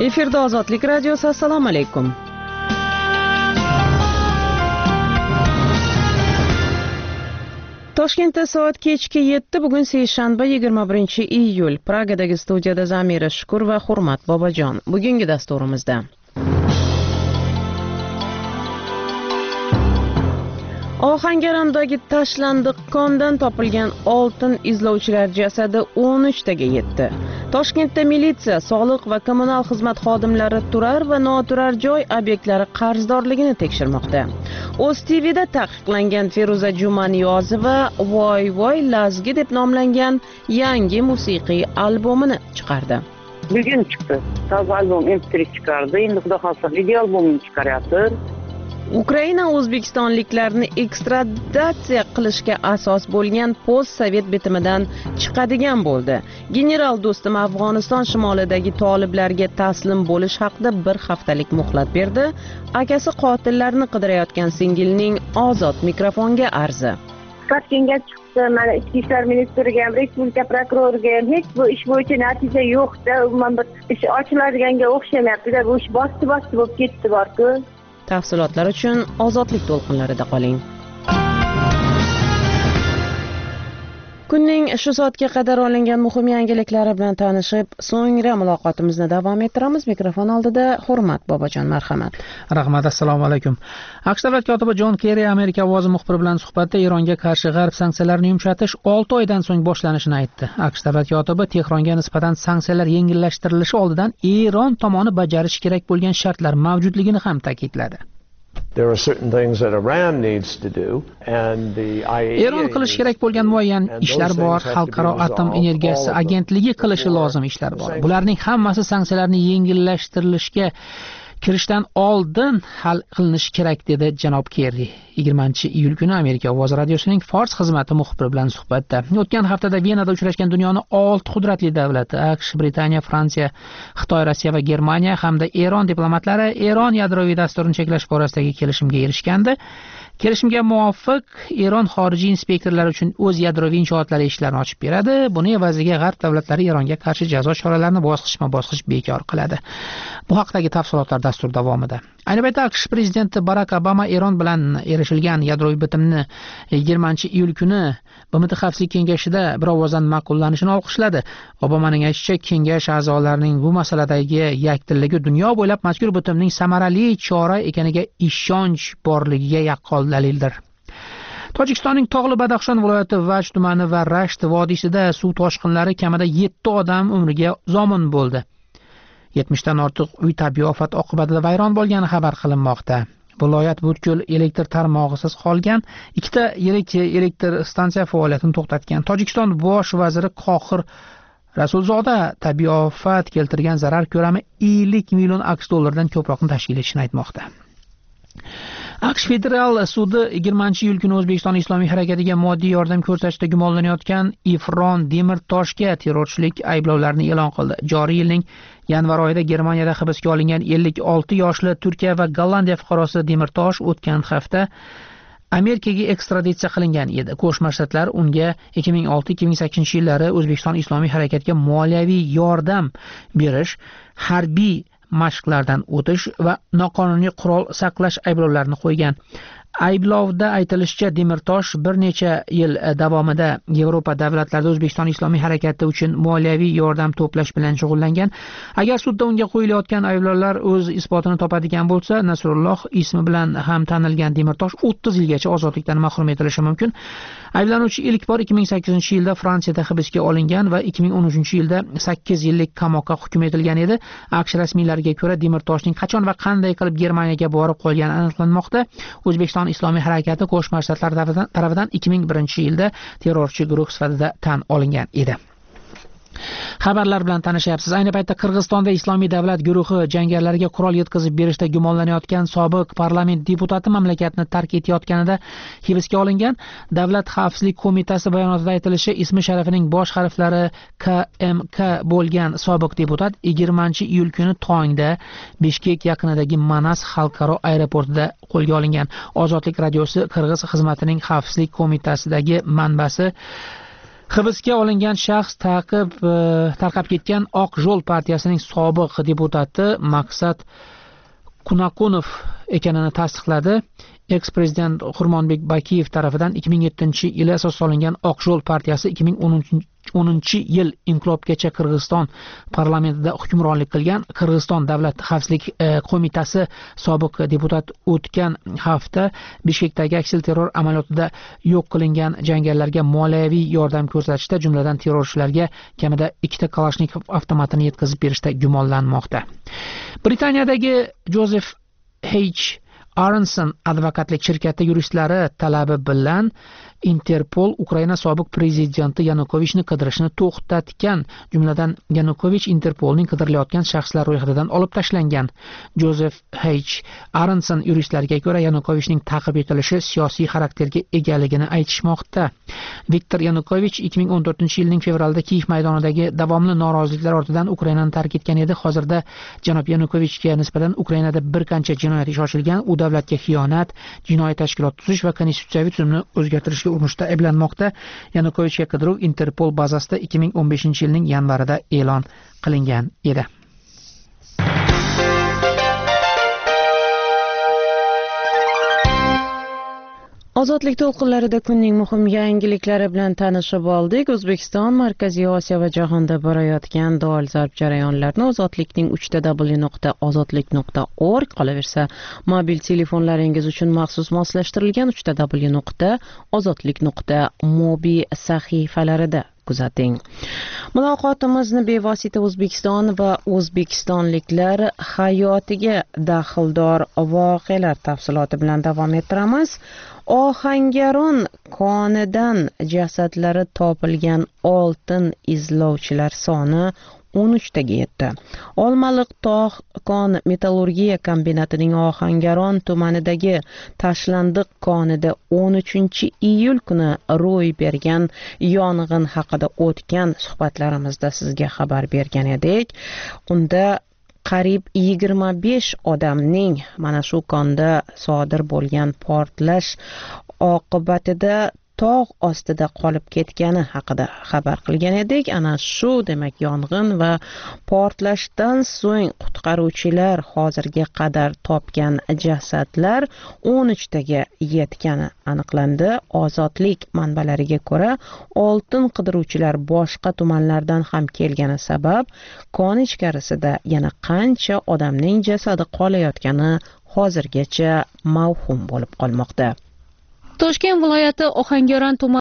Efirda Ozodlik radiosi. Assalomu alaykum. Toshkentda soat kechki 7, bugun seshanba 21-iyul. Pragadagi studiyada Zamira Shukur va Hurmat Bobojon. Bugungi dasturimizda Ohangarondagi tashlandiq kondan topilgan oltin izlovchilar jasadi 13 taga yetdi. Toshkentda militsiya, soliq va kommunal xizmat xodimlari turar va noturar joy obyektlari qarzdorligini tekshirmoqda. O'z TV'da taqiqlangan Feruza Jumaniyozova Voy voy Lazgi deb nomlangan yangi musiqiy albomini chiqardi. Bugun chiqdi. Toza albom MP3 chiqardi. Endi xudo xolsa video albomini chiqaryapti. Ukraina o'zbekistonliklarni ekstraditsiya qilishga asos bo'lgan post-sovet bitimidan chiqadigan bo'ldi. General Do'stum Afg'oniston shimolidagi toliblarga taslim bo'lish haqida bir haftalik muhlat berdi. Akasi qotillarni qidirayotgan singilning ozod mikrofonga arzi. Toshkentga chiqdi. Mana ichki ishlar ministriga ham, respublika prokuroriga ham hech bu ish bo'yicha natija yo'q-da, umuman bir ish ochiladiganga o'xshamayapti-da. Bu ish bosdi bo'lib ketdi borku. Tafsilotlar uchun Ozodlik to'lqinlarida qoling. Kunning shu soatga qadar olingan muhim yangiliklari bilan tanishib, so'ngra muloqotimizni davom ettiramiz. Mikrofon oldida Hurmat Bobojon, marhamat. Rahmat, assalomu alaykum. AQSh davlat kotibi Jon Kerri Amerika ovozi muxbiri bilan suhbatda Eronga qarshi G'arb sanksiyalarini yumshatish 6 oydan so'ng boshlanishini aytdi. AQSh davlat kotibi Tehronga nisbatan sanksiyalar yengillashtirilishi oldidan Eron tomoni bajarishi kerak bo'lgan shartlar mavjudligini ham ta'kidladi. Eron qilish kerak bo'lgan muayyan ishlar bor, Xalqaro atom energiyasi agentligi qilishi lozim ishlar bor. Bularning hammasi sanksiyalarni yengillashtirilishga kirishdan oldin hal qilinishi kerak, dedi janob Kerri 20-iyul kuni Amerika ovozi radiosining Fors xizmati muxbiri bilan suhbatda. O'tgan haftada Venada uchrashgan dunyoning 6 qudratli davlati AQSh, Britaniya, Fransiya, Xitoy, Rossiya va Germaniya hamda Eron diplomatlari Eron yadroviy dasturini cheklash borasidagi kelishimga erishgandi. Kelishimga muvofiq Eron xorijiy inspektorlari uchun o'z yadroviy inshootlari eshiklarini ochib beradi. Buni evaziga G'arb davlatlari Eronga qarshi jazo choralarini bosqichma-bosqich bekor qiladi. Bu haqdagi tafsilotlar dastur davomida. Ayni paytda AQSh prezidenti Barak Obama Eron bilan erishilgan yadroviy bitimni 20-iyul kuni BMT Xavfsizlik kengashida bir ovozdan ma'qullanishini olqishladi. Obamaning aytishicha, kengash a'zolarining bu masaladagi yaktilligi dunyo bo'ylab mazkur bitimning samarali chora ekaniga ishonch borligiga yaqqol dalildir. Tojikistonning Tog'li Badaxshon viloyati Vaj tumani va Rasht vodiysida suv toshqinlari kamida 7 odam umriga zomin bo'ldi. 70 dan ortiq uy tabiiy ofat oqibatida vayron bo'lgani xabar qilinmoqda. Viloyat butkul elektr tarmog'isiz qolgan, 2 ta elektr stansiya faoliyatini to'xtatgan. Tojikiston bosh vaziri Qohir Rasulzoda tabiiy ofat keltirgan zarar ko'lami 50 million AQSh dollaridan ko'proqni tashkil etishini aytmoqda. AQSh federal sudi 20-iyul kuni O'zbekiston Islomiy harakatiga moddiy yordam ko'rsatishda gumonlanayotgan Ifron Demirtoshga terrorchilik ayblovlarini e'lon qildi. Joriy yilning yanvar oyida Germaniyada hibsga olingan 56 yoshli Turkiya va Gollandiya fuqarosi Demirtosh o'tgan hafta Amerikaga ekstraditsiya qilingan edi. Qo'shma Shtatlar unga 2006-2008 yillari O'zbekiston Islomiy harakatiga moliyaviy yordam berish, harbiy mashqlardan o'tish va noqonuniy qurol saqlash ayblovlarini qo'ygan. Ayblovda aytilishicha, Demirtosh bir necha yil davomida Yevropa davlatlarida O'zbekiston Islomiy harakati uchun moliyaviy yordam to'plash bilan shug'ullangan. Agar sudda unga qo'yilayotgan ayblovlar o'z isbotini topadigan bo'lsa, Nasrulloh ismi bilan ham tanilgan Demirtosh 30 yilgacha ozodlikdan mahrum etilishi mumkin. Ayblanuvchi ilk bor 2008-yilda Fransiyada hibsga olingan va 2013-yilda 8 yillik qamoqqa hukm etilgan edi. AQSh rasmiylariga ko'ra, Demirtoshning qachon va qanday qilib Germaniyaga borib qolgani aniqlanmoqda. O'zbekiston Islomiy harakati Qo'shma Shtatlar tarafidan 2001-yilda terrorchi guruh sifatida tan olingan edi. Xabarlar bilan tanishyapsiz. Ayni paytda Qirg'izistonda Islomiy davlat guruhi jangarilarga qurol yetkazib berishda gumonlanayotgan sobiq parlament deputati mamlakatni tark etayotganida hibsga olingan. Davlat xavfsizlik qo'mitasi bayonotida aytilishicha, ismi sharafining bosh harflari KMK bo'lgan sobiq deputat 20-iyul kuni tongda Bishkek yaqinidagi Manas xalqaro aeroportida qo'lga olingan. Ozodlik radiosi Qirg'iz xizmatining xavfsizlik qo'mitasidagi manbasi Hibsga olingan shaxs tarqab ketgan Oq yo'l partiyasining sobiq deputati Maqsad Kunakunov ekanini tasdiqladi. Eks-prezident Xurmonbek Bakiyev tarafidan 2007-yili asos solingan Oq yo'l partiyasi 2010-yil inqilobgacha Qirg'iziston parlamentida hukmronlik qilgan. Qirg'iziston davlat xavfsizlik qo'mitasi sobiq deputat o'tgan hafta Bishkekdagi aksilterror amaliyotida yo'q qilingan jangarilarga moliyaviy yordam ko'rsatishda, jumladan terrorchilarga kamida 2 Kalashnikov avtomatini yetkazib berishda gumonlanmoqda. Britaniyadagi Joseph H. Aronson advokatlik shirkati yuristlari talabi bilan Interpol Ukraina sobiq prezidenti Yanukovichni qidirishni to'xtatgan, jumladan Yanukovich Interpolning qidirilayotgan shaxslar ro'yxatidan olib tashlangan. Joseph H. Aronson yuristlariga ko'ra Yanukovichning ta'qib etilishi siyosiy xarakterga egaligini aytishmoqda. Viktor Yanukovich 2014-yilning fevralida Kiyev maydonidagi davomli noroziliklar ortidan Ukrainani tark etgan edi. Hozirda janob Yanukovichga nisbatan Ukrainada bir qancha jinoyat ishi ochilgan. U davlatga xiyonat, jinoiy tashkilot tuzish va konstitutsiyaviy tuzumni o'zgartirishga urinishda ayblanmoqda. Yanukovichga qidiruv Interpol bazasida 2015-yilning yanvarida e'lon qilingan edi. Ozodlik to'lqinlarida kunning muhim yangiliklari bilan tanishib oldik. O'zbekiston, Markaziy Osiyo va jahonda borayotgan dolzarb jarayonlarni ozodlikning www.ozodlik.org, qolaversa mobil telefonlaringiz uchun maxsus moslashtirilgan www.ozodlik.mobi sahifalarida kuzating. Muloqotimizni bevosita O'zbekiston va o'zbekistonliklar hayotiga daxldor voqealar tafsiloti bilan davom ettiramiz. Ohangaron konidan jasadlari topilgan oltin izlovchilar soni 13 ga yetdi. Olmaliq tog' kon metallurgiya kombinatining Ohangaron tumanidagi Tashlandiq konida 13-iyul kuni ro'y bergan yong'in haqida o'tgan suhbatlarimizda sizga xabar bergan edik. Unda qariyb 25 odamning mana shu konda sodir bo'lgan portlash oqibatida tog' ostida qolib ketgani haqida xabar qilgan edik. Ana shu demak yong'in va portlashdan so'ng qutqaruvchilar hozirga qadar topgan jasadlar 13 ga yetgani aniqlandi. Ozodlik manbalariga ko'ra, oltin qidiruvchilar boshqa tumanlardan ham kelgani sabab kon ichkarisida yana qancha odamning jasadi qolayotgani hozirgacha mavhum bo'lib qolmoqda. Toshkent viloyati Ohangaron tuman